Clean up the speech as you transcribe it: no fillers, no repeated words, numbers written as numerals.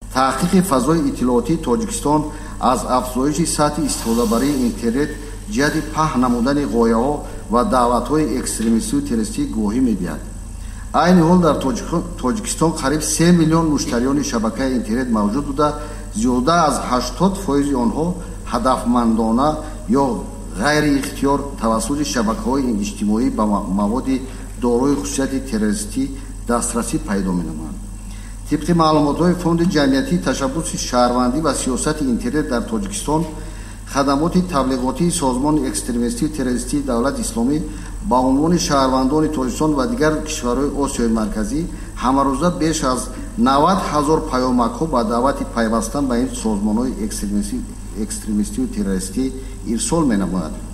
таҳқиқи фазои иттилоотии Тоҷикистон аз афзоиши сатҳи истифодабарии интернет ҷиҳати паҳн намудани ғояҳо ва даъватҳои экстремистию террористӣ гувоҳӣ медиҳад. айни ҳол дар Тоҷикистон қариб 3 миллион муштариёни шабакаи интернет мавҷуд буда, зиёда аз 80% онҳо ҳадафмандона ё ғайриихтиёр тавассути шабакаҳои иҷтимоӣ ба маводи дорои хусусияти террористӣ дастрасӣ пайдо менамоянд. тибқи маълумотҳои фонди ҷамъиятии ташаббуси шаҳрвандӣ ва сиёсати интернет дар Тоҷикистон, хадамоти таблиғотии созмони экстремистию террористии давлати исломӣ ба унвони шаҳрвандони Тоҷикистон ва дигар кишварҳои Осиёи марказӣ ҳамарӯза беш аз 90 000 паёмакҳо ба даъвати пайвастан ба ин созмонҳои экстремистию террористӣ ирсол менамояд.